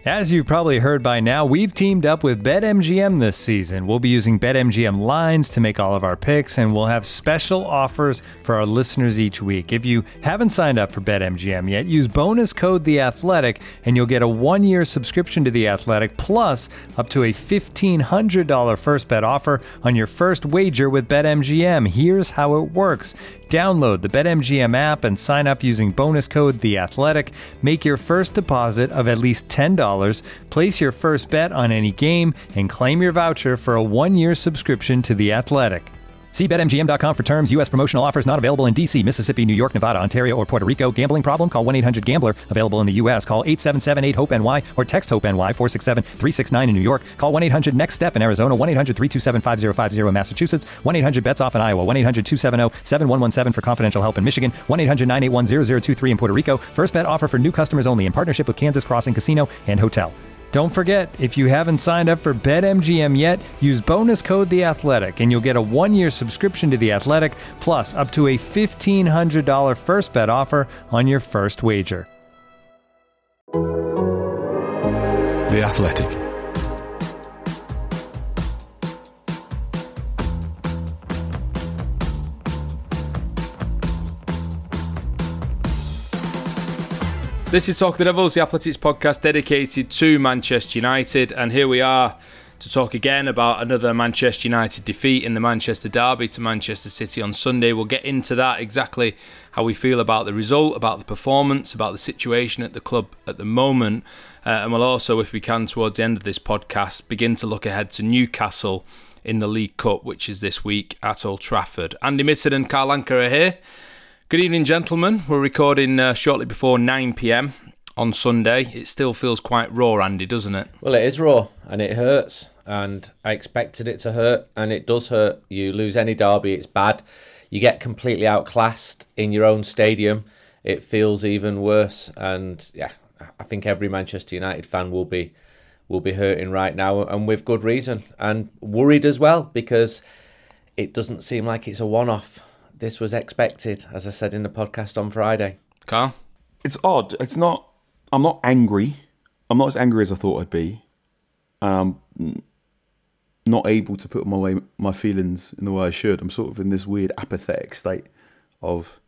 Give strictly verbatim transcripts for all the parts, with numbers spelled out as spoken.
As you've probably heard by now, we've teamed up with BetMGM this season. We'll be using BetMGM lines to make all of our picks, and we'll have special offers for our listeners each week. If you haven't signed up for BetMGM yet, use bonus code The Athletic, and you'll get a one-year subscription to The Athletic, plus up to a fifteen hundred dollars first bet offer on your first wager with BetMGM. Here's how it works. Download the BetMGM app and sign up using bonus code The Athletic. Make your first deposit of at least ten dollars, place your first bet on any game, and claim your voucher for a one-year subscription to The Athletic. See Bet M G M dot com for terms. U S promotional offers not available in D C, Mississippi, New York, Nevada, Ontario, or Puerto Rico. Gambling problem? Call one eight hundred gambler. Available in the U S. Call eight seven seven eight hope N Y or text HOPE-NY four six seven three six nine in New York. Call one eight hundred next step in Arizona. one eight hundred three two seven five zero five zero in Massachusetts. one eight hundred bets off in Iowa. one eight hundred two seven zero seven one one seven for confidential help in Michigan. one eight hundred nine eight one zero zero two three in Puerto Rico. First bet offer for new customers only in partnership with Kansas Crossing Casino and Hotel. Don't forget, if you haven't signed up for BetMGM yet, use bonus code The Athletic, and you'll get a one-year subscription to The Athletic, plus up to a fifteen hundred dollars first bet offer on your first wager. The Athletic. This is Talk the Devils, the Athletics podcast dedicated to Manchester United, and here we are to talk again about another Manchester United defeat in the Manchester Derby to Manchester City on Sunday. We'll get into that, exactly how we feel about the result, about the performance, about the situation at the club at the moment, uh, and we'll also, if we can, towards the end of this podcast, begin to look ahead to Newcastle in the League Cup, which is this week at Old Trafford. Andy Mitten and Carl Anker are here. Good evening, gentlemen. We're recording uh, shortly before nine p.m. on Sunday. It still feels quite raw, Andy, doesn't it? Well, it is raw, and it hurts, and I expected it to hurt, and it does hurt. You lose any derby, it's bad. You get completely outclassed in your own stadium, it feels even worse, and yeah, I think every Manchester United fan will be will be hurting right now, and with good reason, and worried as well, because it doesn't seem like it's a one-off. This was expected, as I said in the podcast on Friday. Carl? It's odd. It's not. I'm not angry. I'm not as angry as I thought I'd be. And I'm not able to put my way, my feelings in the way I should. I'm sort of in this weird apathetic state of,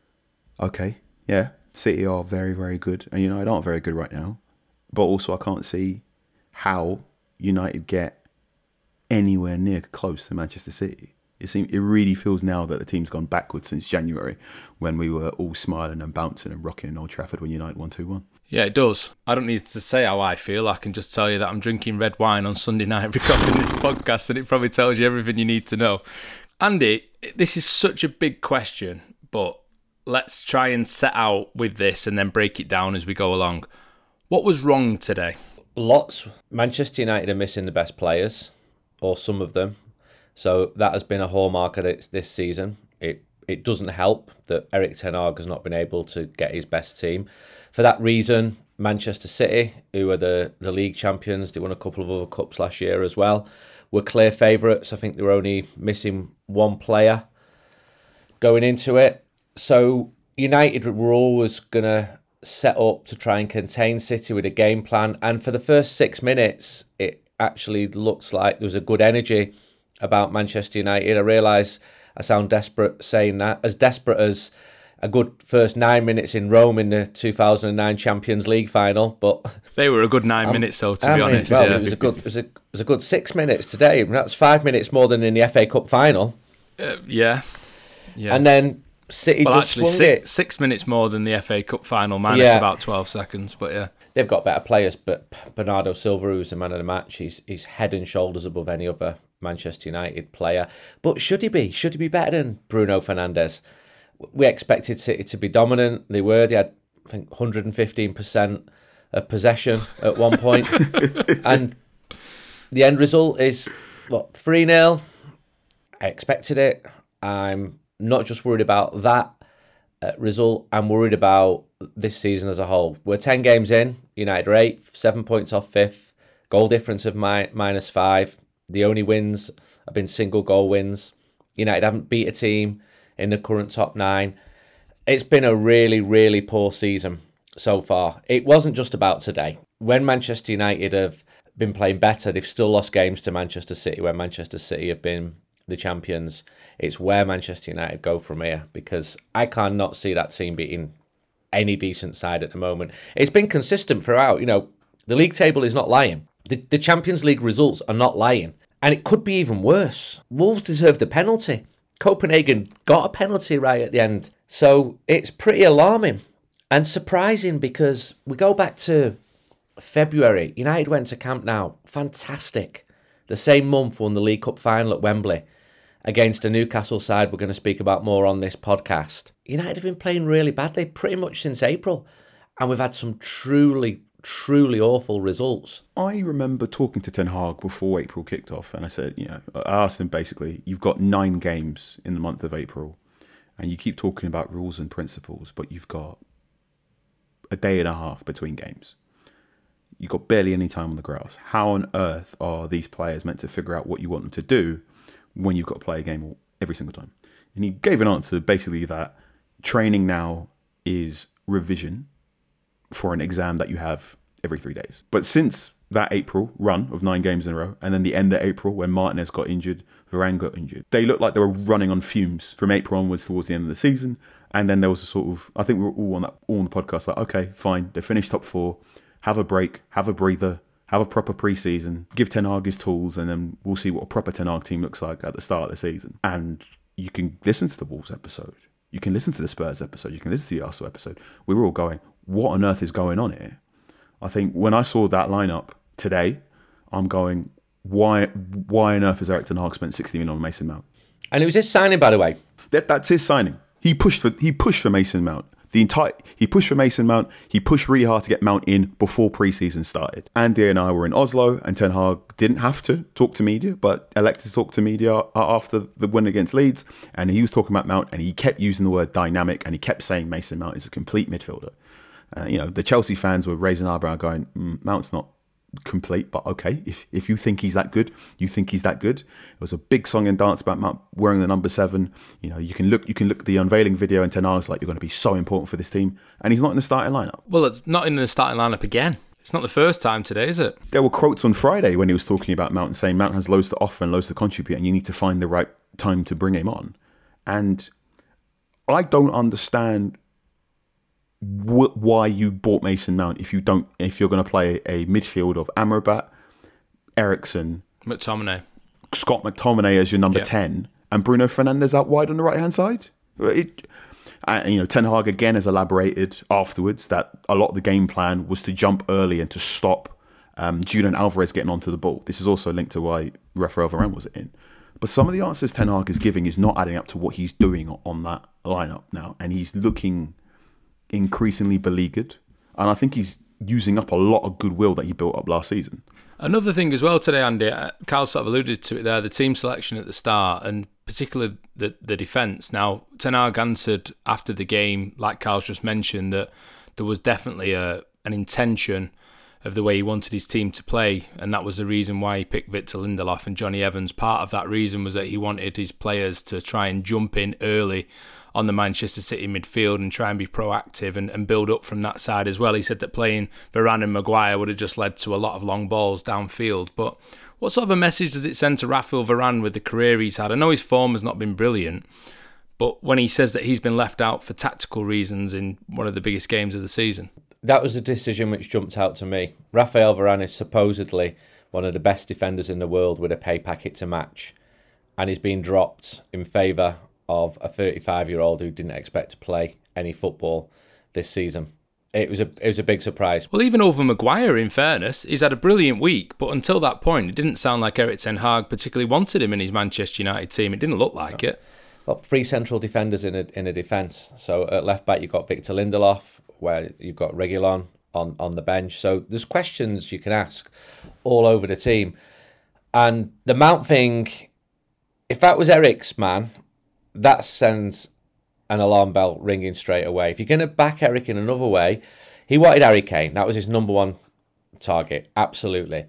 okay, yeah, City are very, very good. And United aren't very good right now. But also I can't see how United get anywhere near close to Manchester City. It seems, it really feels now that the team's gone backwards since January, when we were all smiling and bouncing and rocking in Old Trafford when United won two one. Yeah, it does. I don't need to say how I feel. I can just tell you that I'm drinking red wine on Sunday night recording this podcast, and it probably tells you everything you need to know. Andy, this is such a big question, but let's try and set out with this and then break it down as we go along. What was wrong today? Lots. Manchester United are missing the best players, or some of them. So that has been a hallmark of it this season. It it doesn't help that Erik ten Hag has not been able to get his best team. For that reason, Manchester City, who are the, the league champions, they won a couple of other cups last year as well, were clear favourites. I think they were only missing one player going into it. So United were always going to set up to try and contain City with a game plan. And for the first six minutes, it actually looks like there was a good energy about Manchester United. I realise I sound desperate saying that, as desperate as a good first nine minutes in Rome in the two thousand nine Champions League final, but they were a good nine um, minutes, though, to I be mean, honest. Well, yeah. it was a good, it was a, it was a good six minutes today. That's five minutes more than in the F A Cup final. Uh, yeah, yeah. And then City well, just actually, swung six, it. Six minutes more than the F A Cup final, minus Yeah. about twelve seconds. But yeah, they've got better players. But Bernardo Silva, who's the man of the match, he's he's head and shoulders above any other Manchester United player. But should he be? Should he be better than Bruno Fernandes? We expected City to be dominant. They were. They had, I think, one hundred fifteen percent of possession at one point. And the end result is, what, three nil? I expected it. I'm not just worried about that uh, result. I'm worried about this season as a whole. We're ten games in. United are eighth, seven points off fifth. Goal difference of mi- minus five. The only wins have been single goal wins. United haven't beat a team in the current top nine. It's been a really, really poor season so far. It wasn't just about today. when Manchester United have been playing better, they've still lost games to Manchester City when Manchester City have been the champions. It's where Manchester United go from here, because I cannot see that team beating any decent side at the moment. It's been consistent throughout. You know, the league table is not lying. The, the Champions League results are not lying. And it could be even worse. Wolves deserved a penalty. Copenhagen got a penalty right at the end. So it's pretty alarming and surprising, because we go back to February. United went to Camp Nou. Fantastic. The same month won the League Cup final at Wembley against a Newcastle side we're going to speak about more on this podcast. United have been playing really badly pretty much since April. And we've had some truly, truly awful results. I remember talking to Ten Hag before April kicked off, and I said, you know, I asked him basically, you've got nine games in the month of April, and you keep talking about rules and principles, but you've got a day and a half between games. You've got barely any time on the grass. How on earth are these players meant to figure out what you want them to do when you've got to play a game every single time? And he gave an answer basically that training now is revision for an exam that you have every three days. But since that April run of nine games in a row, and then the end of April when Martinez got injured, Varane got injured, they looked like they were running on fumes from April onwards towards the end of the season. And then there was a sort of, I think we were all on that, all on the podcast, like, okay, fine, they finished top four, have a break, have a breather, have a proper pre-season, give Ten Hag his tools, and then we'll see what a proper Ten Hag team looks like at the start of the season. And you can listen to the Wolves episode, you can listen to the Spurs episode, you can listen to the Arsenal episode. We were all going, what on earth is going on here? I think when I saw that lineup today, I'm going, why why on earth has Erik Ten Hag spent sixty million on Mason Mount? And it was his signing, by the way. That, that's his signing. He pushed for he pushed for Mason Mount. The entire he pushed for Mason Mount. He pushed really hard to get Mount in before pre-season started. Andy and I were in Oslo, and Ten Hag didn't have to talk to media, but elected to talk to media after the win against Leeds. And he was talking about Mount, and he kept using the word dynamic, and he kept saying Mason Mount is a complete midfielder. Uh, you know, the Chelsea fans were raising an eyebrow, going, mm, "Mount's not complete, but okay. If if you think he's that good, you think he's that good." It was a big song and dance about Mount wearing the number seven. You know, you can look you can look at the unveiling video, and Ten Hag's like, "You're going to be so important for this team," and he's not in the starting lineup. Well, it's not in the starting lineup again. It's not the first time today, is it? There were quotes on Friday when he was talking about Mount and saying Mount has loads to offer and loads to contribute, and you need to find the right time to bring him on. And I don't understand wh- why you bought Mason Mount if you don't if you're going to play a midfield of Amrabat, Eriksen, McTominay, Scott McTominay as your number yep. ten, and Bruno Fernandes out wide on the right hand side. It, and, you know, Ten Hag again has elaborated afterwards that a lot of the game plan was to jump early and to stop um, Julian Alvarez getting onto the ball. This is also linked to why Rafael Varane was in. But some of the answers Ten Hag is giving is not adding up to what he's doing on that lineup now, and he's looking increasingly beleaguered. And I think he's using up a lot of goodwill that he built up last season. Another thing as well today, Andy, Carl sort of alluded to it there, the team selection at the start, and particularly the, the defence. Now, Ten Hag answered after the game, like Carl's just mentioned, that there was definitely a an intention of the way he wanted his team to play, and that was the reason why he picked Victor Lindelof and Johnny Evans. Part of that reason was that he wanted his players to try and jump in early on the Manchester City midfield and try and be proactive and, and build up from that side as well. He said that playing Varane and Maguire would have just led to a lot of long balls downfield. But what sort of a message does it send to Rafael Varane with the career he's had? I know his form has not been brilliant, but when he says that he's been left out for tactical reasons in one of the biggest games of the season. That was a decision which jumped out to me. Rafael Varane is supposedly one of the best defenders in the world with a pay packet to match, and he's been dropped in favour of a thirty-five-year-old who didn't expect to play any football this season. It was a it was a big surprise. Well, even over Maguire, in fairness, he's had a brilliant week, but until that point, it didn't sound like Erik Ten Hag particularly wanted him in his Manchester United team. It didn't look like it. Well, three central defenders in a in a defence. So at left back, you've got Victor Lindelof, where you've got Reguilon on, on the bench. So there's questions you can ask all over the team. And the Mount thing, if that was Eric's man, that sends an alarm bell ringing straight away. If you're going to back Eric in another way, he wanted Harry Kane. That was his number one target, absolutely.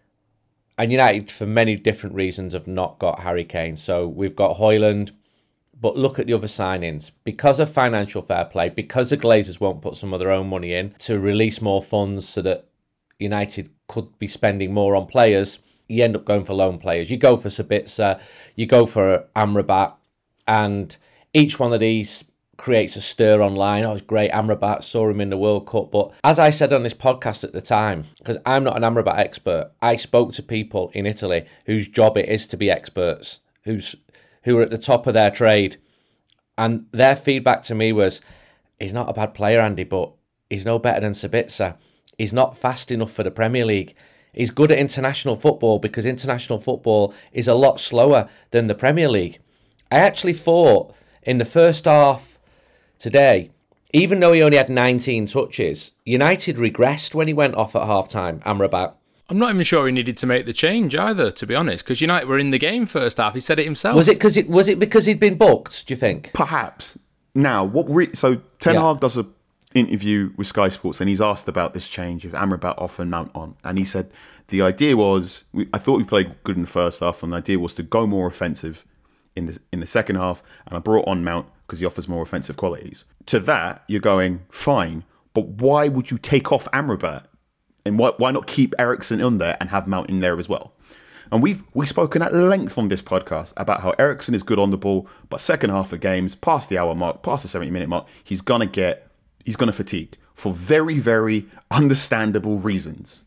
And United, for many different reasons, have not got Harry Kane. So we've got Højlund, but look at the other signings. Because of financial fair play, because the Glazers won't put some of their own money in to release more funds so that United could be spending more on players, you end up going for loan players. You go for Sabitzer, you go for Amrabat, and each one of these creates a stir online. Oh, it's great, Amrabat, saw him in the World Cup. But as I said on this podcast at the time, because I'm not an Amrabat expert, I spoke to people in Italy whose job it is to be experts, who's who are at the top of their trade. And their feedback to me was, he's not a bad player, Andy, but he's no better than Sabitzer. He's not fast enough for the Premier League. He's good at international football because international football is a lot slower than the Premier League. I actually thought in the first half today, even though he only had nineteen touches, United regressed when he went off at half-time, Amrabat. I'm not even sure he needed to make the change either, to be honest, because United were in the game first half. He said it himself. Was it because it was it because he'd been booked, do you think? Perhaps. Now, what re- so Ten Yeah. Hag does an interview with Sky Sports and he's asked about this change of Amrabat off and Mount on. And he said the idea was, we, I thought we played good in the first half, and the idea was to go more offensive in the, in the second half, and I brought on Mount because he offers more offensive qualities. To that, you're going, fine, but why would you take off Amrabat? And why, why not keep Eriksen on there and have Mount in there as well? And we've we've spoken at length on this podcast about how Eriksen is good on the ball, but second half of games, past the hour mark, past the seventy minute mark, he's gonna get he's gonna fatigue for very, very understandable reasons.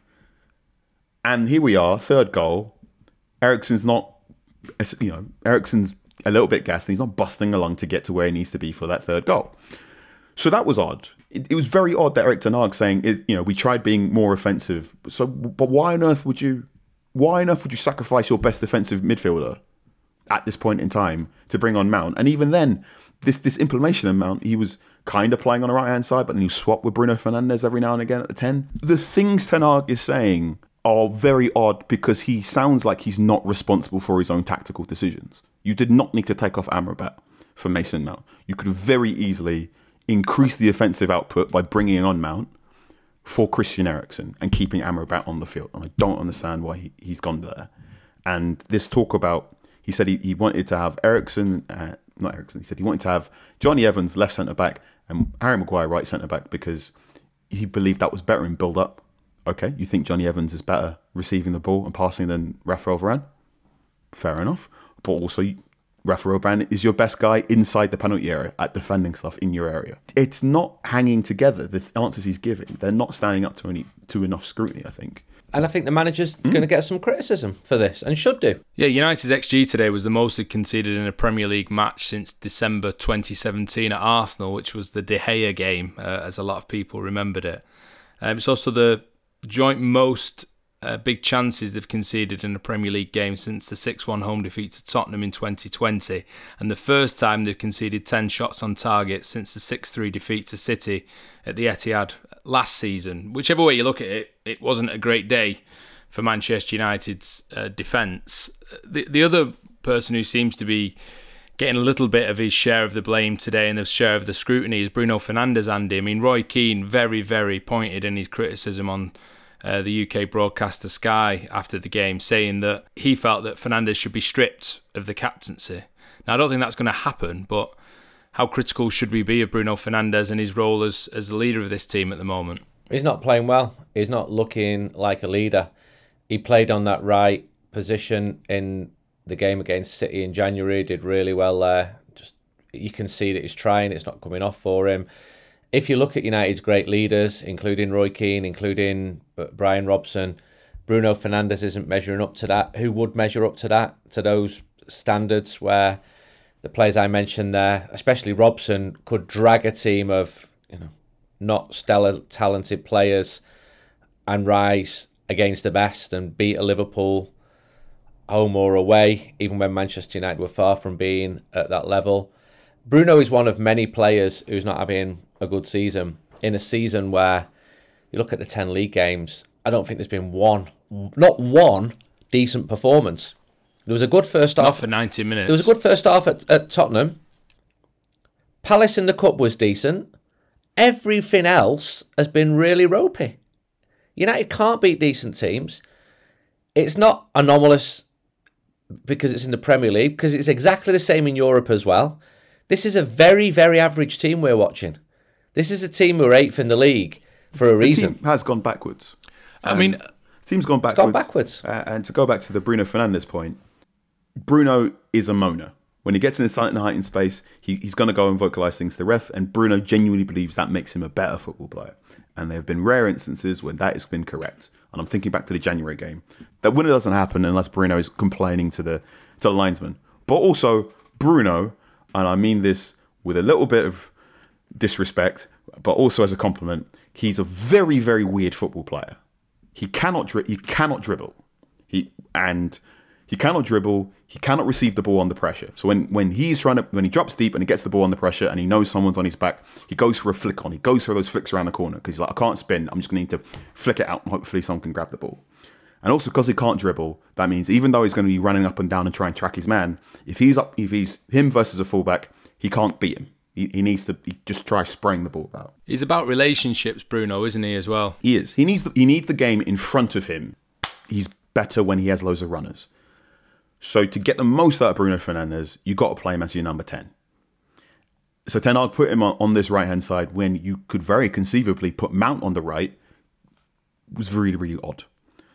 And here we are, third goal. Eriksen's not, you know, Eriksen's a little bit gassed, and he's not busting along to get to where he needs to be for that third goal. So that was odd. It, it was very odd that Erik ten Hag saying, it, you know, we tried being more offensive. So, but why on earth would you? Why on earth would you sacrifice your best defensive midfielder at this point in time to bring on Mount? And even then, this this implementation of Mount, he was kind of playing on the right hand side, but then you swap with Bruno Fernandes every now and again at the ten. The things Ten Hag is saying are very odd because he sounds like he's not responsible for his own tactical decisions. You did not need to take off Amrabat for Mason Mount. You could very easily increase the offensive output by bringing on Mount for Christian Eriksen and keeping Amrabat on the field. And I don't understand why he, he's gone there. And this talk about, he said he, he wanted to have Eriksen, uh, not Eriksen, he said he wanted to have Johnny Evans left centre-back and Harry Maguire right centre-back because he believed that was better in build-up. Okay, you think Johnny Evans is better receiving the ball and passing than Rafael Varane? Fair enough. But also, Rafael Varane is your best guy inside the penalty area at defending stuff in your area. It's not hanging together. The answers he's giving, they're not standing up to any to enough scrutiny, I think. And I think the manager's mm. going to get some criticism for this, and should do. Yeah, United's X G today was the most it conceded in a Premier League match since December twenty seventeen at Arsenal, which was the De Gea game, uh, as a lot of people remembered it. Um, it's also the joint most uh, big chances they've conceded in a Premier League game since the six one home defeat to Tottenham in twenty twenty, and the first time they've conceded ten shots on target since the six three defeat to City at the Etihad last season. Whichever way you look at it, it wasn't a great day for Manchester United's uh, defence. The, the other person who seems to be getting a little bit of his share of the blame today and the share of the scrutiny is Bruno Fernandes, Andy. I mean, Roy Keane very, very pointed in his criticism on uh, the U K broadcaster Sky after the game, saying that he felt that Fernandes should be stripped of the captaincy. Now, I don't think that's going to happen, but how critical should we be of Bruno Fernandes and his role as, as the leader of this team at the moment? He's not playing well. He's not looking like a leader. He played on that right position in the game against City in January, did really well there. Just you can see that he's trying, it's not coming off for him. If you look at United's great leaders, including Roy Keane, including Brian Robson, Bruno Fernandes isn't measuring up to that. Who would measure up to that, to those standards where the players I mentioned there, especially Robson, could drag a team of, you know, not stellar talented players and rise against the best and beat a Liverpool home or away, even when Manchester United were far from being at that level. Bruno is one of many players who's not having a good season. In a season where you look at the ten league games, I don't think there's been one, not one decent performance. There was a good first half. Not for ninety minutes. There was a good first half at, at Tottenham. Palace in the Cup was decent. Everything else has been really ropey. United can't beat decent teams. It's not anomalous because it's in the Premier League, because it's exactly the same in Europe as well. This is a very, very average team we're watching. This is a team who are eighth in the league for a reason. The team has gone backwards. I mean, team's gone backwards. It's gone backwards. Uh, and to go back to the Bruno Fernandes point, Bruno is a moaner. When he gets in the silent height in space, he, he's going to go and vocalise things to the ref, and Bruno genuinely believes that makes him a better football player. And there have been rare instances when that has been correct. And I'm thinking back to the January game. That winner doesn't happen unless Bruno is complaining to the to the linesman. But also, Bruno, and I mean this with a little bit of disrespect, but also as a compliment, he's a very, very weird football player. He cannot dri- he cannot dribble. He and he cannot dribble. He cannot receive the ball under pressure. So when, when he's trying to when he drops deep and he gets the ball under pressure and he knows someone's on his back, he goes for a flick on. He goes for those flicks around the corner because he's like, I can't spin. I'm just going to need to flick it out and hopefully someone can grab the ball. And also because he can't dribble, that means even though he's going to be running up and down and try and track his man, if he's up, if he's him versus a fullback, he can't beat him. He, he needs to he just try spraying the ball about. He's about relationships, Bruno, isn't he, as well? He is. He needs the, he needs the game in front of him. He's better when he has loads of runners. So to get the most out of Bruno Fernandes, you got to play him as your number ten. So Ten Hag put him on, on this right-hand side when you could very conceivably put Mount on the right. It was really, really odd.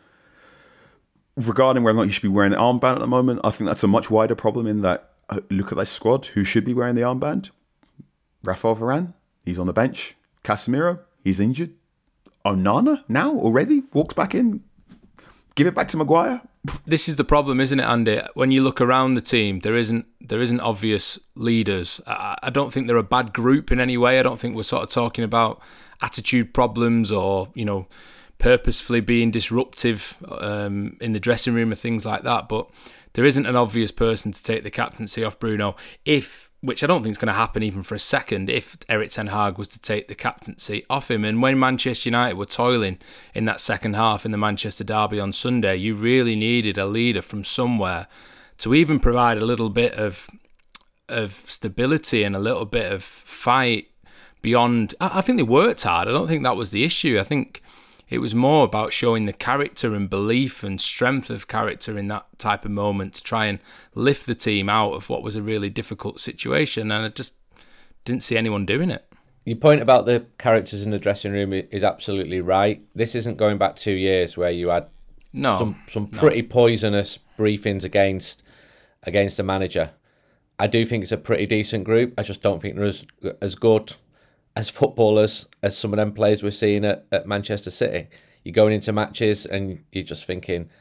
Regarding whether or not you should be wearing the armband at the moment, I think that's a much wider problem in that, uh, look at that squad. Who should be wearing the armband? Rafael Varane, he's on the bench. Casemiro, he's injured. Onana, now, already, walks back in. Give it back to Maguire. This is the problem, isn't it, Andy? When you look around the team, there isn't there isn't obvious leaders. I, I don't think they're a bad group in any way. I don't think we're sort of talking about attitude problems or, you know, purposefully being disruptive um, in the dressing room and things like that. But there isn't an obvious person to take the captaincy off Bruno, if, which I don't think is going to happen even for a second, if Erik ten Hag was to take the captaincy off him. And when Manchester United were toiling in that second half in the Manchester derby on Sunday, you really needed a leader from somewhere to even provide a little bit of of stability and a little bit of fight beyond. I think they worked hard. I don't think that was the issue. I think it was more about showing the character and belief and strength of character in that type of moment to try and lift the team out of what was a really difficult situation. And I just didn't see anyone doing it. Your point about the characters in the dressing room is absolutely right. This isn't going back two years where you had no, some, some pretty no. poisonous briefings against against the manager. I do think it's a pretty decent group. I just don't think they're as, as good as footballers as some of them players we're seeing at, at Manchester City. You're going into matches and you're just thinking,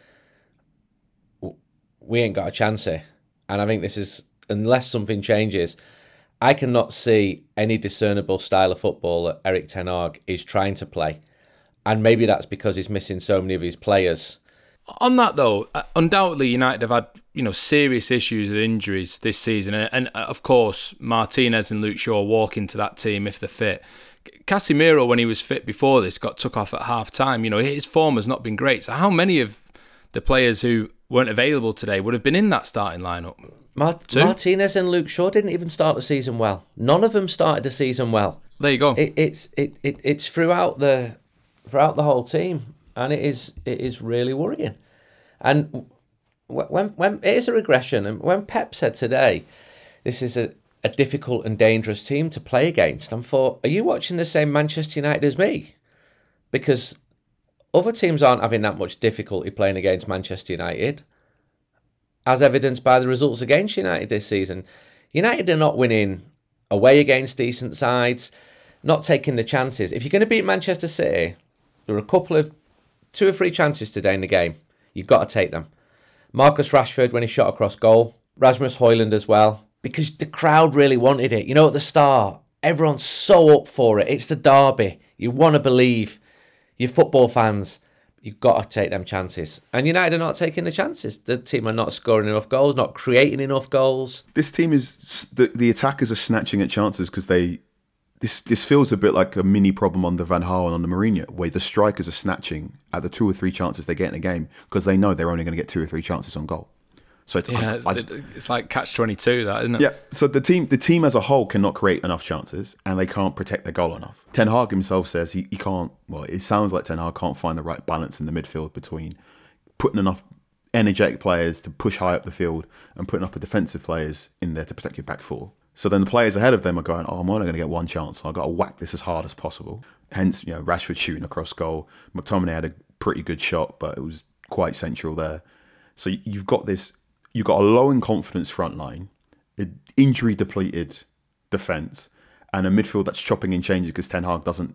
we ain't got a chance here. And I think this is, unless something changes, I cannot see any discernible style of football that Erik ten Hag is trying to play. And maybe that's because he's missing so many of his players. On that though, undoubtedly United have had, you know, serious issues with injuries this season, and, and of course Martinez and Luke Shaw walk into that team if they're fit. Casemiro, when he was fit before this, got took off at half time. You know, his form has not been great. So how many of the players who weren't available today would have been in that starting lineup? Mart- Martinez and Luke Shaw didn't even start the season well. None of them started the season well. There you go. It, it's it, it it's throughout the throughout the whole team. And it is it is really worrying. And when when it is a regression, and when Pep said today, this is a, a difficult and dangerous team to play against, I thought, are you watching the same Manchester United as me? Because other teams aren't having that much difficulty playing against Manchester United, as evidenced by the results against United this season. United are not winning away against decent sides, not taking the chances. If you're going to beat Manchester City, there are a couple of Two or three chances today in the game. You've got to take them. Marcus Rashford when he shot across goal. Rasmus Højlund as well. Because the crowd really wanted it. You know, at the start, everyone's so up for it. It's the derby. You want to believe. You're football fans. You've got to take them chances. And United are not taking the chances. The team are not scoring enough goals, not creating enough goals. This team is... The, the attackers are snatching at chances because they... This this feels a bit like a mini problem on the Van Gaal and on the Mourinho, where the strikers are snatching at the two or three chances they get in a game because they know they're only going to get two or three chances on goal. So it's, yeah, I, it's, I, it's like catch twenty-two, that, isn't it? Yeah. So the team the team as a whole cannot create enough chances and they can't protect their goal enough. Ten Hag himself says he, he can't. Well, it sounds like Ten Hag can't find the right balance in the midfield between putting enough energetic players to push high up the field and putting up a defensive players in there to protect your back four. So then the players ahead of them are going, oh, I'm only going to get one chance. So I've got to whack this as hard as possible. Hence, you know, Rashford shooting across goal. McTominay had a pretty good shot, but it was quite central there. So you've got this, you've got a low in confidence front line, an injury depleted defence, and a midfield that's chopping and changing because Ten Hag doesn't,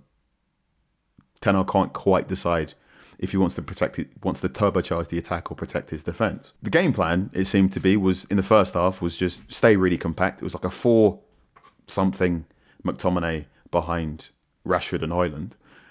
Ten Hag can't quite decide if he wants to protect it, wants to turbocharge the attack or protect his defence. The game plan, it seemed to be, was in the first half was just stay really compact. It was like a four something McTominay behind Rashford and Højlund.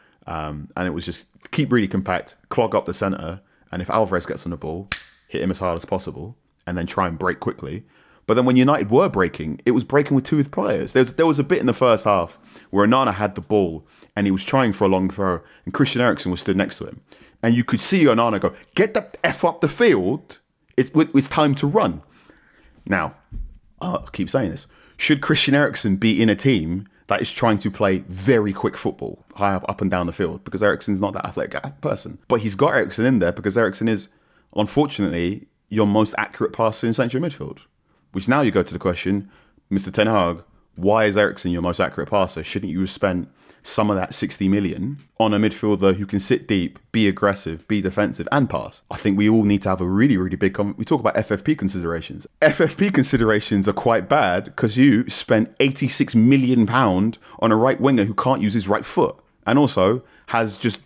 Um, and it was just keep really compact, clog up the centre, and if Alvarez gets on the ball, hit him as hard as possible, and then try and break quickly. But then when United were breaking, it was breaking with two players. There's, there was a bit in the first half where Onana had the ball and he was trying for a long throw, and Christian Eriksen was stood next to him. And you could see Onana go, get the F up the field, it's, it's time to run. Now, oh, I keep saying this, should Christian Eriksen be in a team that is trying to play very quick football, high up, up and down the field? Because Eriksen's not that athletic person. But he's got Eriksen in there because Eriksen is, unfortunately, your most accurate passer in central midfield. Which now you go to the question, Mister Ten Hag, why is Eriksen your most accurate passer? Shouldn't you have spent some of that sixty million on a midfielder who can sit deep, be aggressive, be defensive and pass? I think we all need to have a really, really big... Com- we talk about F F P considerations. F F P considerations are quite bad because you spent eighty-six million pounds on a right winger who can't use his right foot and also has just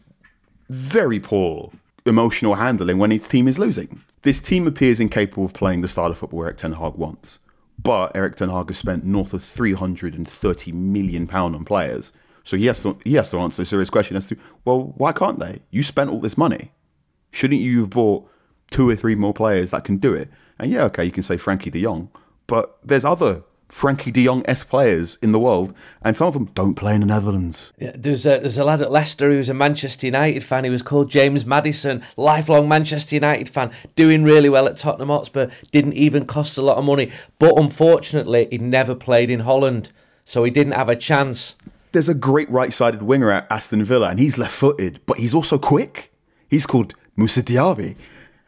very poor emotional handling when his team is losing. This team appears incapable of playing the style of football Erik Ten Hag wants. But Erik Ten Hag has spent north of three hundred thirty million pounds on players. So he has, to, he has to answer a serious question as to, well, why can't they? You spent all this money. Shouldn't you have bought two or three more players that can do it? And yeah, okay, you can say Frankie de Jong, but there's other Frankie de Jong-esque players in the world, and some of them don't play in the Netherlands. Yeah, there's a there's a lad at Leicester who was a Manchester United fan. He was called James Maddison, lifelong Manchester United fan, doing really well at Tottenham Hotspur, didn't even cost a lot of money. But unfortunately, he never played in Holland, so he didn't have a chance. There's a great right-sided winger at Aston Villa, and he's left-footed, but he's also quick. He's called Moussa Diaby.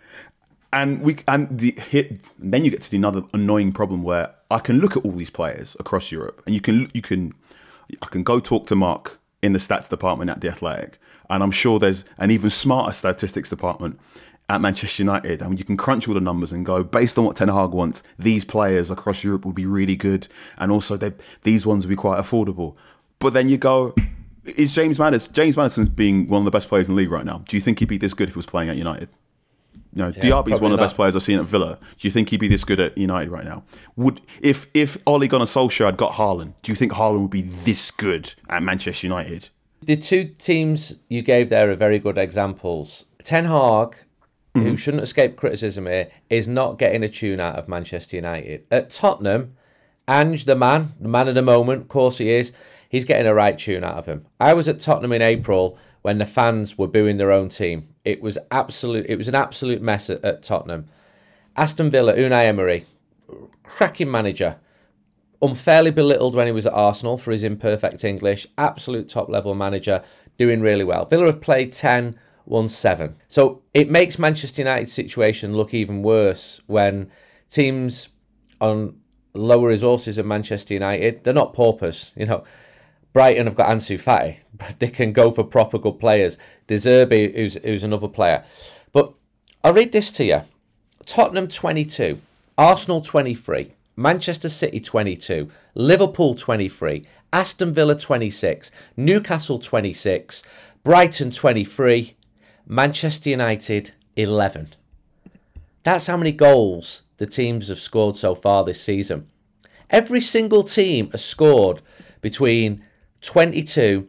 And we and the hit. Then you get to the another annoying problem where I can look at all these players across Europe, and you can you can I can go talk to Mark in the stats department at The Athletic, and I'm sure there's an even smarter statistics department at Manchester United, and you can crunch all the numbers and go, based on what Ten Hag wants, these players across Europe will be really good, and also they these ones will be quite affordable. But then you go, is James Maddison James Maddison's being one of the best players in the league right now? Do you think he'd be this good if he was playing at United? You know, yeah, Diaby's one of the not. best players I've seen at Villa. Do you think he'd be this good at United right now? Would if if Ole Gunnar Solskjaer had got Haaland, do you think Haaland would be this good at Manchester United? The two teams you gave there are very good examples. Ten Hag, mm-hmm. who shouldn't escape criticism here, is not getting a tune out of Manchester United. At Tottenham, Ange, the man, the man of the moment, of course he is, he's getting a right tune out of him. I was at Tottenham in April when the fans were booing their own team. It was absolute. It was an absolute mess at, at Tottenham. Aston Villa, Unai Emery, cracking manager, unfairly belittled when he was at Arsenal for his imperfect English, absolute top-level manager, doing really well. Villa have played ten, won seven. So it makes Manchester United's situation look even worse when teams on lower resources of Manchester United, they're not paupers, you know. Brighton have got Ansu Fati. They can go for proper good players. De Zerbi, who's, who's another player. But I'll read this to you. Tottenham twenty-two, Arsenal twenty-three, Manchester City twenty-two, Liverpool twenty-three, Aston Villa twenty-six, Newcastle twenty-six, Brighton twenty-three, Manchester United eleven. That's how many goals the teams have scored so far this season. Every single team has scored between twenty-two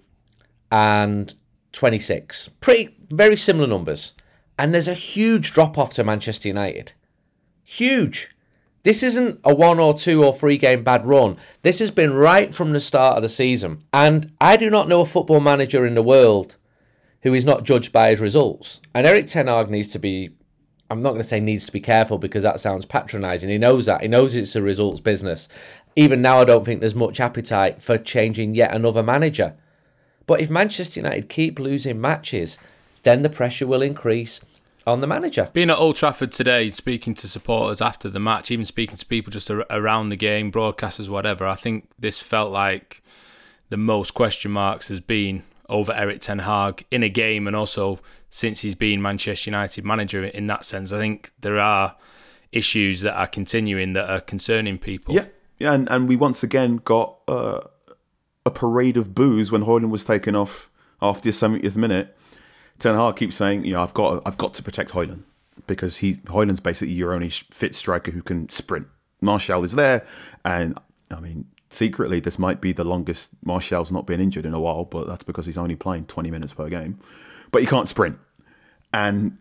and twenty-six. Pretty, very similar numbers. And there's a huge drop-off to Manchester United. Huge. This isn't a one or two or three game bad run. This has been right from the start of the season. And I do not know a football manager in the world who is not judged by his results. And Erik Ten Hag needs to be, I'm not going to say needs to be careful because that sounds patronising. He knows that. He knows it's a results business. Even now, I don't think there's much appetite for changing yet another manager. But if Manchester United keep losing matches, then the pressure will increase on the manager. Being at Old Trafford today, speaking to supporters after the match, even speaking to people just around the game, broadcasters, whatever, I think this felt like the most question marks has been over Erik ten Hag in a game, and also since he's been Manchester United manager in that sense. I think there are issues that are continuing that are concerning people. Yeah, yeah, and, and we once again got uh, a parade of boos when Højlund was taken off after the seventieth minute. Ten Hag keeps saying, you know, I've got I've got to protect Højlund because he Højlund's basically your only fit striker who can sprint. Martial is there, and I mean, secretly, this might be the longest Martial's not been injured in a while, but that's because he's only playing twenty minutes per game. But he can't sprint. And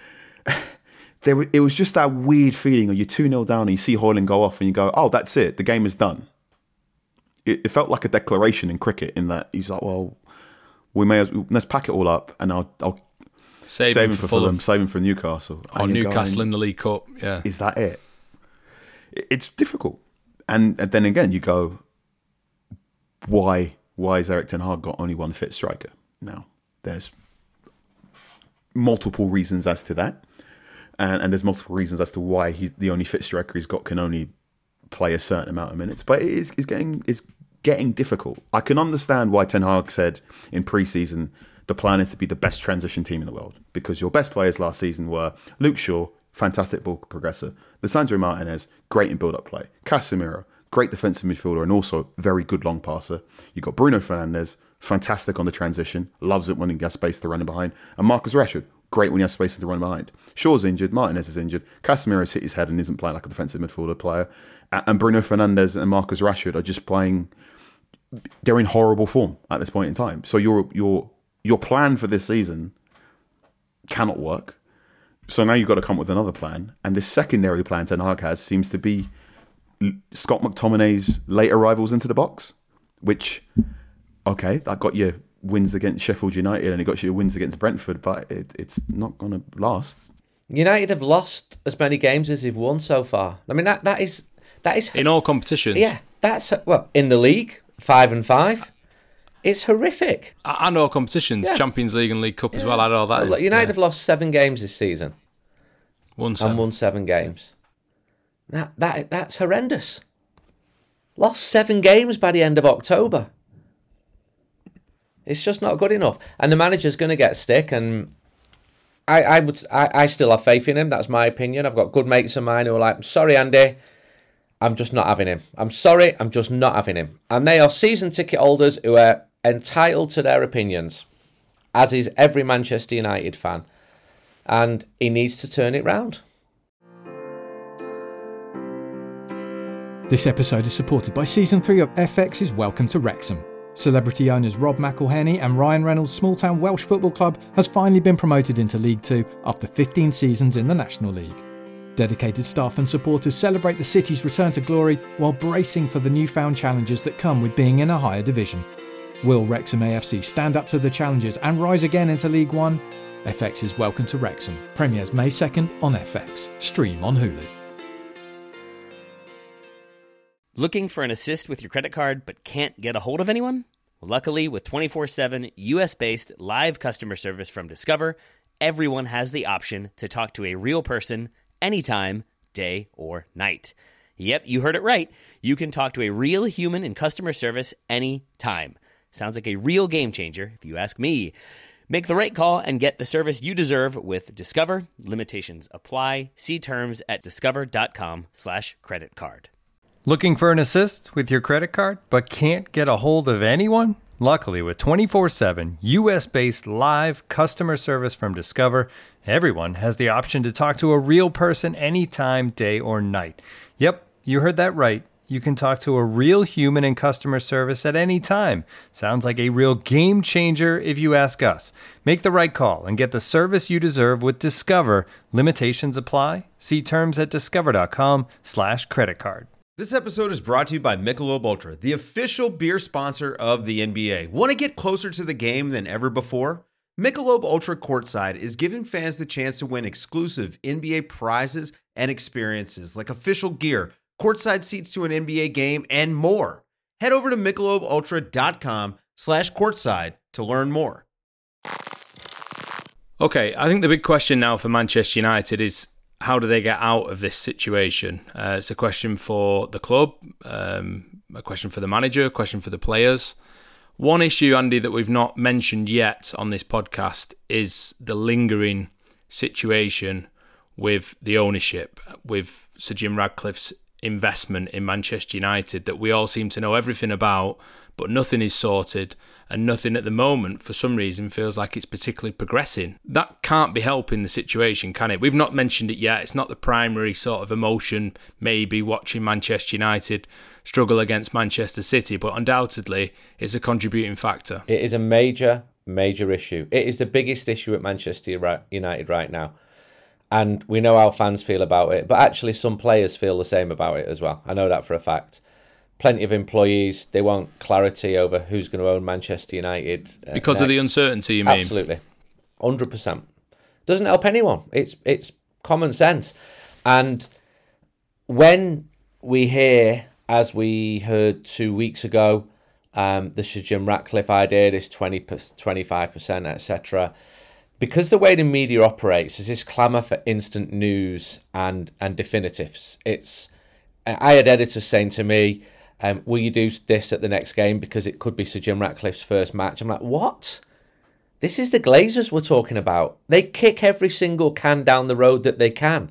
there, it was just that weird feeling of you're two nil down and you see Højlund go off and you go, oh, that's it. The game is done. It, it felt like a declaration in cricket in that he's like, well, we may as well, let's pack it all up and I'll, I'll save, save him him for for Fulham, Fulham, save him for Newcastle. Or Newcastle going, in the League Cup. Yeah. Is that it? It's difficult. And, and then again, you go, why why has Erik ten Hag got only one fit striker? Now, there's multiple reasons as to that. And, and there's multiple reasons as to why he's the only fit striker he's got can only play a certain amount of minutes. But it is it's getting it's getting difficult. I can understand why Ten Hag said in pre-season the plan is to be the best transition team in the world, because your best players last season were Luke Shaw, fantastic ball progressor, Lisandro Martinez, great in build-up play, Casemiro, great defensive midfielder and also very good long passer. You got Bruno Fernandes, fantastic on the transition, loves it when he has space to run in behind, and Marcus Rashford, great when he has space to run behind. Shaw's injured, Martinez is injured, Casemiro's hit his head and isn't playing like a defensive midfielder player, and Bruno Fernandes and Marcus Rashford are just playing. They're in horrible form at this point in time. So your your your plan for this season cannot work. So now you've got to come up with another plan, and this secondary plan Ten Hag has seems to be Scott McTominay's late arrivals into the box, which, okay, that got you wins against Sheffield United and it got you wins against Brentford, but it, it's not going to last. United have lost as many games as they've won so far. I mean, that that is that is in all competitions. Yeah, that's well in the league, five and five. It's horrific. And all competitions, yeah. Champions League and League Cup yeah. as well. I know that. Well, United yeah. have lost seven games this season. Won seven. And won seven games. That, that That's horrendous. Lost seven games by the end of October. It's just not good enough. And the manager's going to get stick. And I, I would, I, I still have faith in him. That's my opinion. I've got good mates of mine who are like, sorry, Andy, I'm just not having him. I'm sorry, I'm just not having him. And they are season ticket holders who are entitled to their opinions, as is every Manchester United fan. And he needs to turn it round. This episode is supported by Season three of F X's Welcome to Wrexham. Celebrity owners Rob McElhenney and Ryan Reynolds' small-town Welsh football club has finally been promoted into League Two after fifteen seasons in the National League. Dedicated staff and supporters celebrate the city's return to glory while bracing for the newfound challenges that come with being in a higher division. Will Wrexham A F C stand up to the challenges and rise again into League One? F X's Welcome to Wrexham premieres May second on F X. Stream on Hulu. Looking for an assist with your credit card but can't get a hold of anyone? Luckily, with twenty-four seven U S-based live customer service from Discover, everyone has the option to talk to a real person anytime, day or night. Yep, you heard it right. You can talk to a real human in customer service anytime. Sounds like a real game changer, if you ask me. Make the right call and get the service you deserve with Discover. Limitations apply. See terms at discover.com slash credit card. Looking for an assist with your credit card but can't get a hold of anyone? Luckily, with twenty-four seven U S-based live customer service from Discover, everyone has the option to talk to a real person anytime, day or night. Yep, you heard that right. You can talk to a real human in customer service at any time. Sounds like a real game changer if you ask us. Make the right call and get the service you deserve with Discover. Limitations apply. See terms at discover.com slash credit card. This episode is brought to you by Michelob Ultra, the official beer sponsor of the N B A. Want to get closer to the game than ever before? Michelob Ultra Courtside is giving fans the chance to win exclusive N B A prizes and experiences like official gear, courtside seats to an N B A game, and more. Head over to michelobultra.com slash courtside to learn more. Okay, I think the big question now for Manchester United is, how do they get out of this situation? Uh, it's a question for the club, um, a question for the manager, a question for the players. One issue, Andy, that we've not mentioned yet on this podcast is the lingering situation with the ownership, with Sir Jim Ratcliffe's investment in Manchester United that we all seem to know everything about, but nothing is sorted, and nothing at the moment, for some reason, feels like it's particularly progressing. That can't be helping the situation, can it? We've not mentioned it yet. It's not the primary sort of emotion, maybe, watching Manchester United struggle against Manchester City, but undoubtedly it's a contributing factor. It is a major, major issue. It is the biggest issue at Manchester United right now. And we know how fans feel about it, but actually some players feel the same about it as well. I know that for a fact. Plenty of employees, they want clarity over who's going to own Manchester United. Uh, because next. Of the uncertainty, you mean? Absolutely. one hundred percent. Doesn't help anyone. It's it's common sense. And when we hear, as we heard two weeks ago, um, the Sir Jim Ratcliffe idea, this twenty, twenty-five percent, et cetera, because the way the media operates is this clamour for instant news and, and definitives. It's I had editors saying to me, um, will you do this at the next game because it could be Sir Jim Ratcliffe's first match? I'm like, what? This is the Glazers we're talking about. They kick every single can down the road that they can.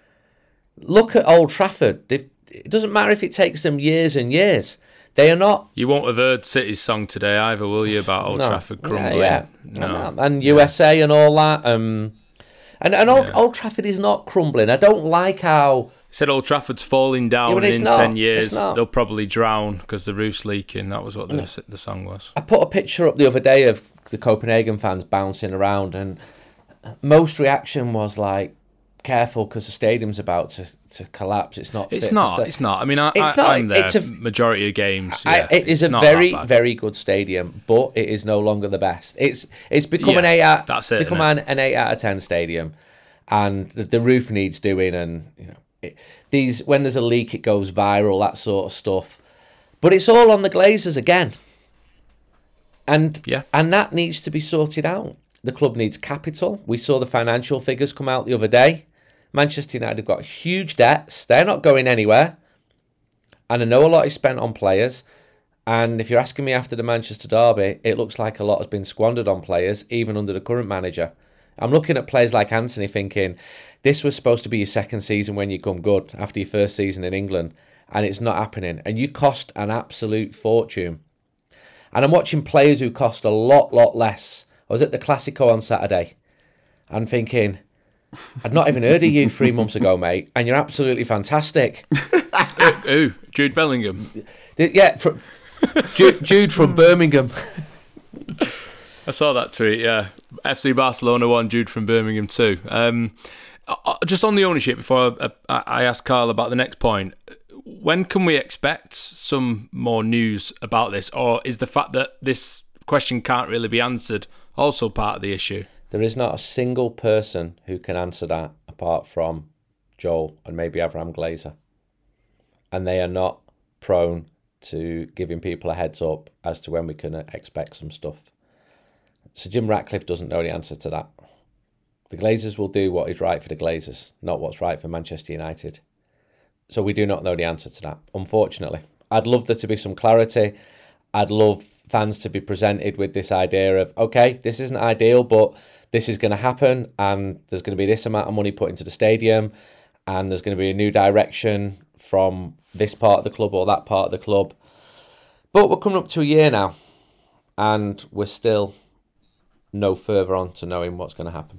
Look at Old Trafford. It doesn't matter if it takes them years and years. They are not... You won't have heard City's song today either, will you, about Old no. Trafford crumbling? Yeah, yeah. No. And U S A yeah. and all that. Um, and and Old, yeah. Old Trafford is not crumbling. I don't like how... Said Old Trafford's falling down, yeah, and in not. ten years they'll probably drown because the roof's leaking. That was what the, yeah. the song was. I put a picture up the other day of the Copenhagen fans bouncing around, and most reaction was like, careful because the stadium's about to, to collapse. It's not. It's not. It's not. I mean, I, it's I, not, I'm there it's a, majority of games. I, yeah, it is a very, very good stadium, but it is no longer the best. It's it's become yeah, an eight out. That's it. Become an, an eight out of ten stadium, and the, the roof needs doing, and you know, it, these when there's a leak, it goes viral, that sort of stuff. But it's all on the Glazers again, and yeah, and that needs to be sorted out. The club needs capital. We saw the financial figures come out the other day. Manchester United have got huge debts. They're not going anywhere. And I know a lot is spent on players. And if you're asking me after the Manchester derby, it looks like a lot has been squandered on players, even under the current manager. I'm looking at players like Anthony thinking, this was supposed to be your second season when you come good after your first season in England. And it's not happening. And you cost an absolute fortune. And I'm watching players who cost a lot, lot less. I was at the Classico on Saturday and thinking... I'd not even heard of you three months ago, mate, and you're absolutely fantastic. Who? Jude Bellingham? Yeah, from, Jude, Jude from Birmingham. I saw that tweet, yeah. F C Barcelona won, Jude from Birmingham too. Um, just on the ownership, before I, I ask Carl about the next point, when can we expect some more news about this? Or is the fact that this question can't really be answered also part of the issue? There is not a single person who can answer that apart from Joel and maybe Avram Glazer. And they are not prone to giving people a heads up as to when we can expect some stuff. So Jim Ratcliffe doesn't know the answer to that. The Glazers will do what is right for the Glazers, not what's right for Manchester United. So we do not know the answer to that, unfortunately. I'd love there to be some clarity. I'd love fans to be presented with this idea of, okay, this isn't ideal, but this is going to happen, and there's going to be this amount of money put into the stadium, and there's going to be a new direction from this part of the club or that part of the club. But we're coming up to a year now, and we're still no further on to knowing what's going to happen.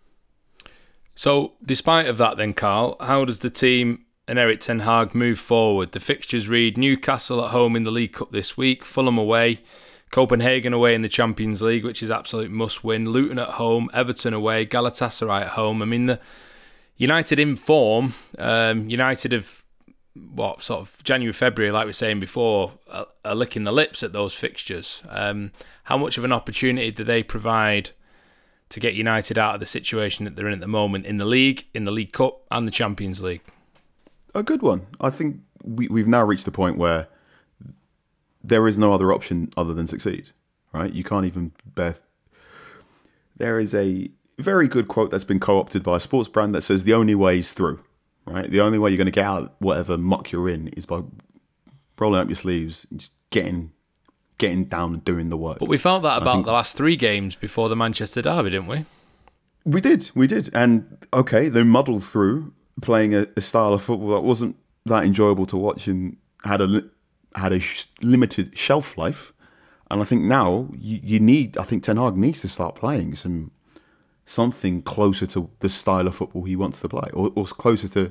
So, despite of that then, Carl, how does the team and Erik ten Hag move forward? The fixtures read Newcastle at home in the League Cup this week, Fulham away, Copenhagen away in the Champions League, which is absolute must-win, Luton at home, Everton away, Galatasaray at home. I mean, the United in form, um, United have, what, sort of January, February, like we were saying before, are, are licking the lips at those fixtures. Um, how much of an opportunity do they provide to get United out of the situation that they're in at the moment in the League, in the League Cup and the Champions League? A good one. I think we, we've now reached the point where there is no other option other than succeed, right? You can't even bear... There is a very good quote that's been co-opted by a sports brand that says the only way is through, right? The only way you're going to get out of whatever muck you're in is by rolling up your sleeves and just getting getting down and doing the work. But we felt that I about think- the last three games before the Manchester derby, didn't we? We did, we did. And, okay, they muddled through playing a, a style of football that wasn't that enjoyable to watch and had a, li- had a sh- limited shelf life. And I think now you, you need, I think Ten Hag needs to start playing some something closer to the style of football he wants to play, or, or closer to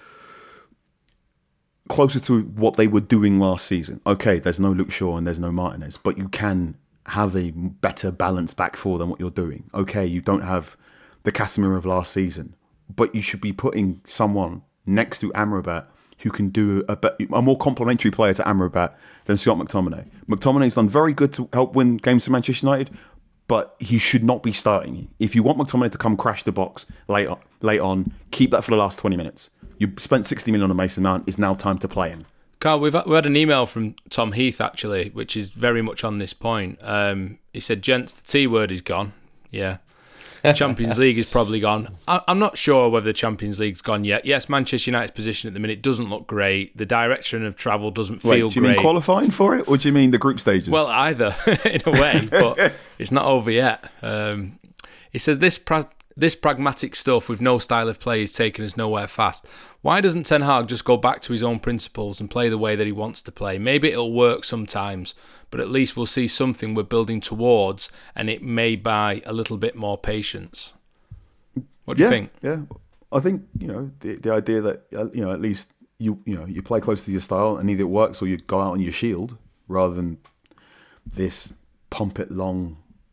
closer to what they were doing last season. Okay, there's no Luke Shaw and there's no Martinez, but you can have a better balanced back four than what you're doing. Okay, you don't have the Casemiro of last season, but you should be putting someone next to Amrabat who can do a, a more complementary player to Amrabat than Scott McTominay. McTominay's done very good to help win games for Manchester United, but he should not be starting. If you want McTominay to come crash the box late on, late on keep that for the last twenty minutes. You spent sixty million on Mason Mount. It's now time to play him. Carl, we've we had an email from Tom Heath, actually, which is very much on this point. Um, he said, gents, the T word is gone. Yeah. Champions League is probably gone. I, I'm not sure whether the Champions League's gone yet. Yes, Manchester United's position at the minute doesn't look great. The direction of travel doesn't feel great. Wait, do you great. mean qualifying for it, or do you mean the group stages? Well, either, in a way, but it's not over yet. Um, he said, this pra- this pragmatic stuff with no style of play is taking us nowhere fast. Why doesn't Ten Hag just go back to his own principles and play the way that he wants to play? Maybe it'll work sometimes, but at least we'll see something we're building towards, and it may buy a little bit more patience. What do yeah, you think? Yeah, I think, you know, the the idea that, you know, at least you you know you play close to your style, and either it works or you go out on your shield, rather than this pump it longness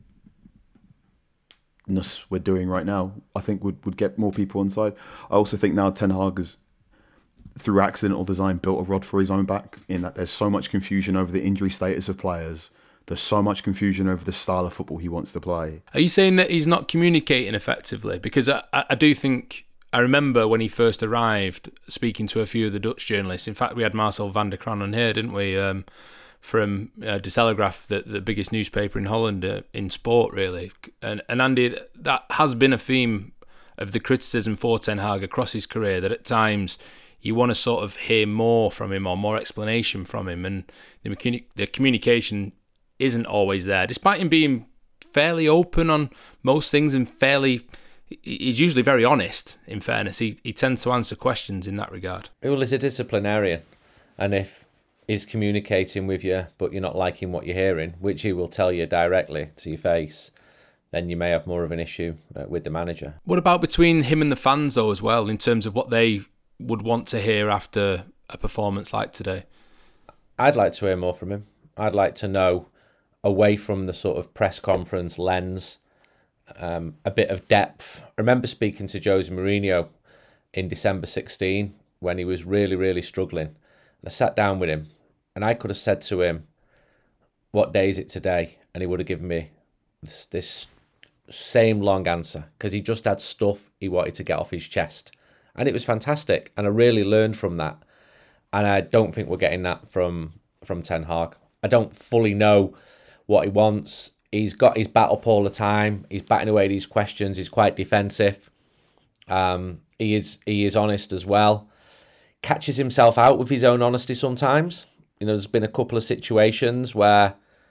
we're doing right now, I think would, would get more people inside. I also think now Ten Hag has, through accidental design, built a rod for his own back, in that there's so much confusion over the injury status of players. There's so much confusion over the style of football he wants to play. Are you saying that he's not communicating effectively? Because I, I do think, I remember when he first arrived, speaking to a few of the Dutch journalists. In fact, we had Marcel van der Kraan on here, didn't we? Um, from uh, De Telegraaf, the, the biggest newspaper in Holland uh, in sport, really. And, and Andy, that has been a theme of the criticism for Ten Hag across his career, that at times you want to sort of hear more from him or more explanation from him, and the, the communication isn't always there, despite him being fairly open on most things and fairly, he's usually very honest, in fairness. He, he tends to answer questions in that regard. Well, he's a disciplinarian, and if he's communicating with you but you're not liking what you're hearing, which he will tell you directly to your face, then you may have more of an issue uh, with the manager. What about between him and the fans, though, as well, in terms of what they would want to hear after a performance like today? I'd like to hear more from him. I'd like to know, away from the sort of press conference lens, um, a bit of depth. I remember speaking to Jose Mourinho in December sixteen when he was really, really struggling. And I sat down with him and I could have said to him, what day is it today? And he would have given me this, this same long answer, because he just had stuff he wanted to get off his chest. And it was fantastic. And I really learned from that. And I don't think we're getting that from, from Ten Hag. I don't fully know what he wants. He's got his bat up all the time. He's batting away these questions. He's quite defensive. Um, he is he is honest as well. Catches himself out with his own honesty sometimes. You know, there's been a couple of situations where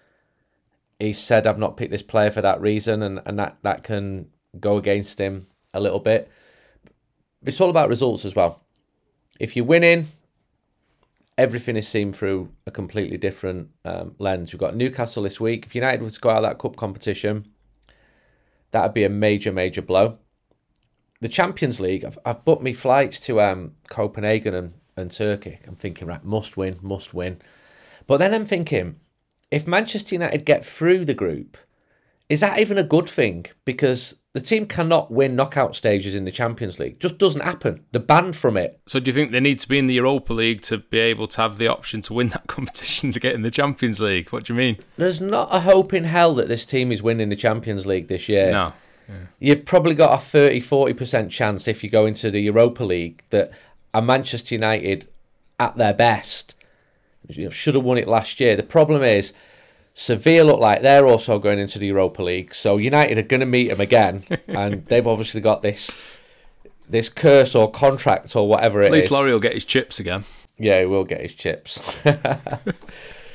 he said, I've not picked this player for that reason, and, and that, that can go against him a little bit. It's all about results as well. If you're winning, everything is seen through a completely different um, lens. We've got Newcastle this week. If United were to go out of that cup competition, that would be a major, major blow. The Champions League, I've, I've booked me flights to um, Copenhagen and, and Turkey. I'm thinking, right, must win, must win. But then I'm thinking, if Manchester United get through the group, is that even a good thing? Because the team cannot win knockout stages in the Champions League. It just doesn't happen. They're banned from it. So do you think they need to be in the Europa League to be able to have the option to win that competition to get in the Champions League? What do you mean? There's not a hope in hell that this team is winning the Champions League this year. No. Yeah. You've probably got a thirty to forty percent chance if you go into the Europa League that a Manchester United at their best should have won it last year. The problem is Sevilla look like they're also going into the Europa League, so United are going to meet them again, and they've obviously got this this curse or contract or whatever it is. At least Laurie will get his chips again. Yeah, he will get his chips.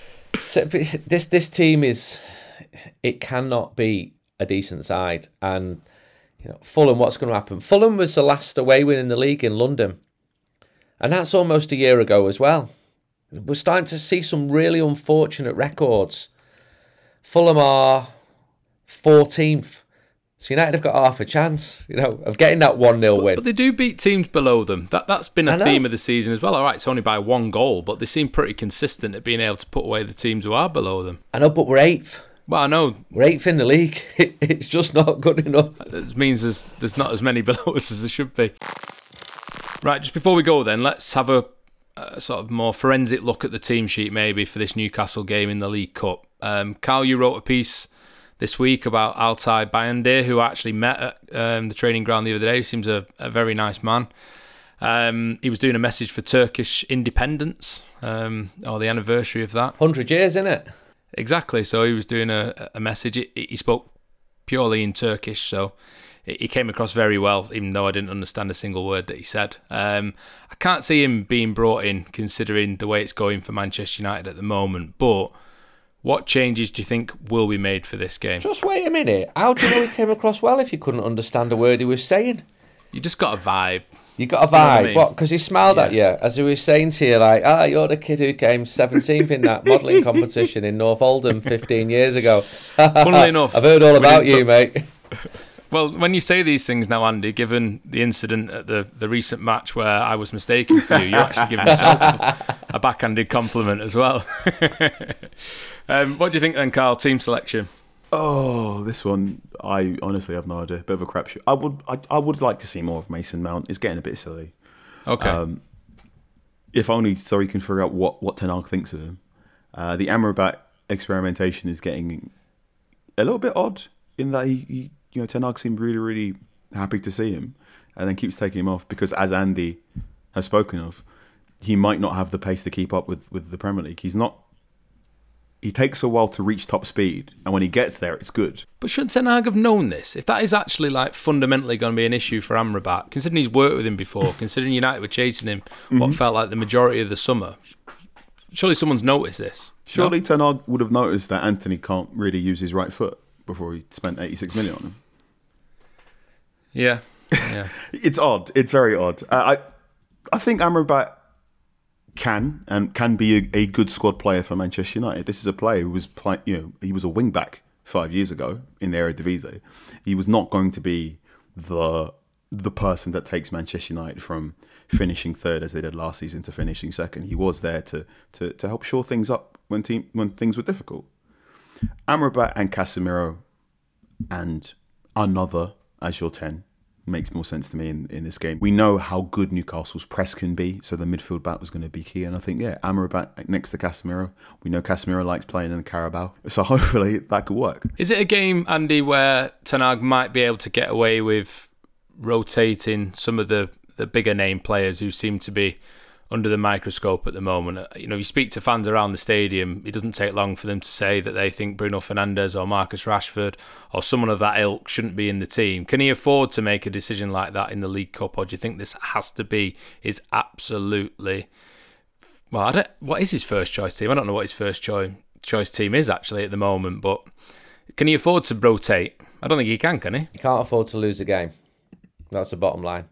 So this this team is, it cannot be a decent side. And you know, Fulham, what's going to happen? Fulham was the last away win in the league in London. And that's almost a year ago as well. We're starting to see some really unfortunate records. Fulham are fourteenth. So United have got half a chance, you know, of getting that one nil but, win. But they do beat teams below them. That, that's been a theme of the season as well. All right, it's only by one goal, but they seem pretty consistent at being able to put away the teams who are below them. I know, but we're eighth. Well, I know. We're eighth in the league. It's just not good enough. It means there's, there's not as many below us as there should be. Right, just before we go then, let's have a, a sort of more forensic look at the team sheet maybe for this Newcastle game in the League Cup. Um, Carl, you wrote a piece this week about Altay Bayındır, who I actually met at um, the training ground the other day. He seems a, a very nice man. Um, he was doing a message for Turkish independence, um, or the anniversary of that. one hundred years, isn't it? Exactly. So he was doing a, a message. He, he spoke purely in Turkish, so he came across very well, even though I didn't understand a single word that he said. Um, I can't see him being brought in, considering the way it's going for Manchester United at the moment, but what changes do you think will be made for this game? Just wait a minute. How do you know he came across well if you couldn't understand a word he was saying? You just got a vibe. You got a vibe? You know what I mean? What? Because he smiled Yeah. at you as he was saying to you, like, ah, you're the kid who came seventeenth in that modelling competition in North Oldham fifteen years ago. Funnily enough, I've heard all we about didn't you, talk- mate. Well, when you say these things now, Andy, given the incident at the, the recent match where I was mistaken for you, you're actually giving yourself a backhanded compliment as well. um, what do you think then, Carl? Team selection? Oh, this one, I honestly have no idea. Bit of a crapshoot. I would, I, I would like to see more of Mason Mount. It's getting a bit silly. Okay. Um, if only so he can figure out what, what Ten Hag thinks of him. Uh, the Amrabat experimentation is getting a little bit odd in that he, he you know, Ten Hag seemed really, really happy to see him and then keeps taking him off because, as Andy has spoken of, he might not have the pace to keep up with, with the Premier League. He's not. He takes a while to reach top speed, and when he gets there, it's good. But shouldn't Ten Hag have known this? If that is actually like fundamentally going to be an issue for Amrabat, considering he's worked with him before, considering United were chasing him what mm-hmm. felt like the majority of the summer, surely someone's noticed this. Surely no? Ten Hag would have noticed that Anthony can't really use his right foot before he spent eighty-six million on him. Yeah, yeah. It's odd. It's very odd. Uh, I, I think Amrabat can and can be a, a good squad player for Manchester United. This is a player who was play, you know, he was a wing back five years ago in the Eredivisie. He was not going to be the the person that takes Manchester United from finishing third as they did last season to finishing second. He was there to to, to help shore things up when team when things were difficult. Amrabat and Casemiro and another as your ten makes more sense to me in, in this game. We know how good Newcastle's press can be, so the midfield back was going to be key. And I think, yeah, Amrabat next to Casemiro. We know Casemiro likes playing in the Carabao, so hopefully that could work. Is it a game, Andy, where Ten Hag might be able to get away with rotating some of the, the bigger name players who seem to be under the microscope at the moment? You know, you speak to fans around the stadium, it doesn't take long for them to say that they think Bruno Fernandes or Marcus Rashford or someone of that ilk shouldn't be in the team. Can he afford to make a decision like that in the League Cup, or do you think this has to be his absolutely... Well, I don't, what is his first choice team? I don't know what his first choice choice team is actually at the moment, but can he afford to rotate? I don't think he can, can he? He can't afford to lose a game. That's the bottom line.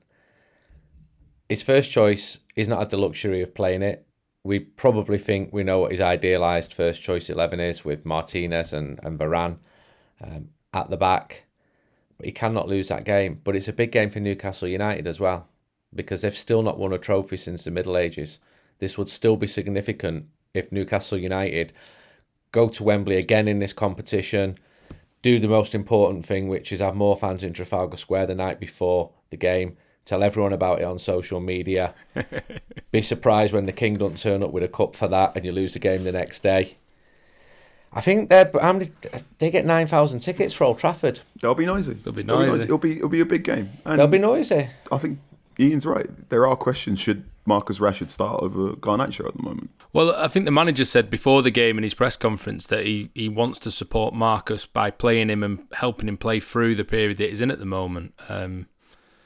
His first choice, he's not had the luxury of playing it. We probably think we know what his idealised first choice eleven is with Martinez and, and Varane um, at the back. But he cannot lose that game. But it's a big game for Newcastle United as well, because they've still not won a trophy since the Middle Ages. This would still be significant if Newcastle United go to Wembley again in this competition, do the most important thing, which is have more fans in Trafalgar Square the night before the game, tell everyone about it on social media. Be surprised when the King doesn't turn up with a cup for that and you lose the game the next day. I think they're, how many, they get nine thousand tickets for Old Trafford. They'll be noisy. They'll be It'll noisy. be, noisy. It'll be, it'll be a big game. And They'll be noisy. I think Ian's right. There are questions. Should Marcus Rashford start over Garnacho at the moment? Well, I think the manager said before the game in his press conference that he, he wants to support Marcus by playing him and helping him play through the period that he's in at the moment. Um,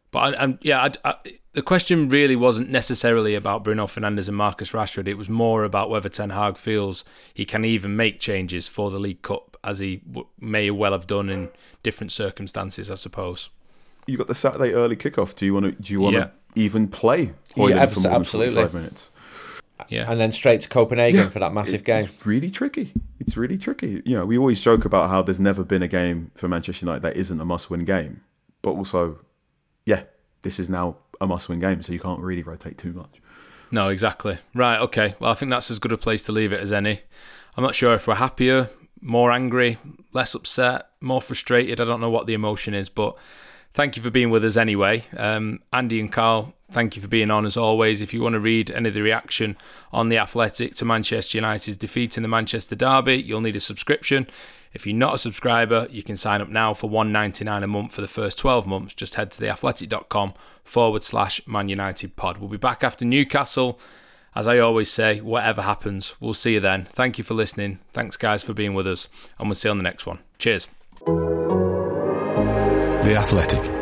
But I, I, yeah, I, I, the question really wasn't necessarily about Bruno Fernandes and Marcus Rashford. It was more about whether Ten Hag feels he can even make changes for the League Cup, as he w- may well have done in different circumstances, I suppose. You got the Saturday early kickoff. Do you want to? Do you want to Yeah. even play Højlund Yeah, for more than absolutely. forty-five minutes? Yeah, And then straight to Copenhagen Yeah. for that massive It- game. It's really tricky. It's really tricky. You know, we always joke about how there's never been a game for Manchester United that isn't a must-win game, but also, yeah, this is now a must-win game, so you can't really rotate too much. no, exactly. Right, okay. Well, I think that's as good a place to leave it as any. I'm not sure if we're happier, more angry, less upset, more frustrated. I don't know what the emotion is, but thank you for being with us anyway. Um, Andy and Carl, thank you for being on as always. If you want to read any of the reaction on The Athletic to Manchester United's defeat in the Manchester Derby, you'll need a subscription. If you're not a subscriber, you can sign up now for one pound ninety-nine a month for the first twelve months. Just head to theathletic.com forward slash Man United pod. We'll be back after Newcastle. As I always say, whatever happens, we'll see you then. Thank you for listening. Thanks, guys, for being with us. And we'll see you on the next one. Cheers. The Athletic.